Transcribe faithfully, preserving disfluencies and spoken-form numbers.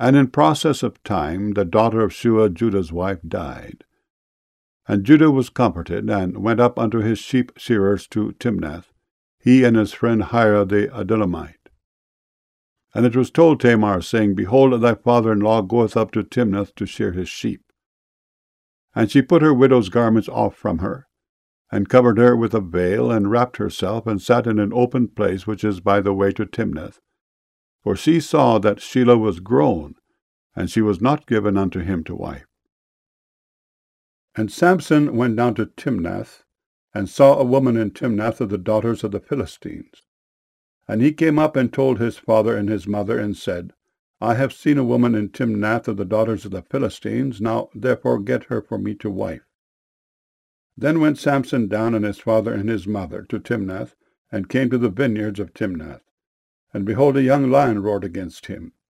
And in process of time the daughter of Shua, Judah's wife, died. And Judah was comforted, and went up unto his sheep shearers to Timnath, he and his friend Hira the Adullamite. And it was told Tamar, saying, Behold, thy father-in-law goeth up to Timnath to shear his sheep. And she put her widow's garments off from her, and covered her with a veil, and wrapped herself, and sat in an open place which is by the way to Timnath. For she saw that Shelah was grown, and she was not given unto him to wife. And Samson went down to Timnath, and saw a woman in Timnath of the daughters of the Philistines. And he came up and told his father and his mother, and said, I have seen a woman in Timnath of the daughters of the Philistines, now therefore get her for me to wife. Then went Samson down and his father and his mother to Timnath, and came to the vineyards of Timnath. And behold, a young lion roared against him.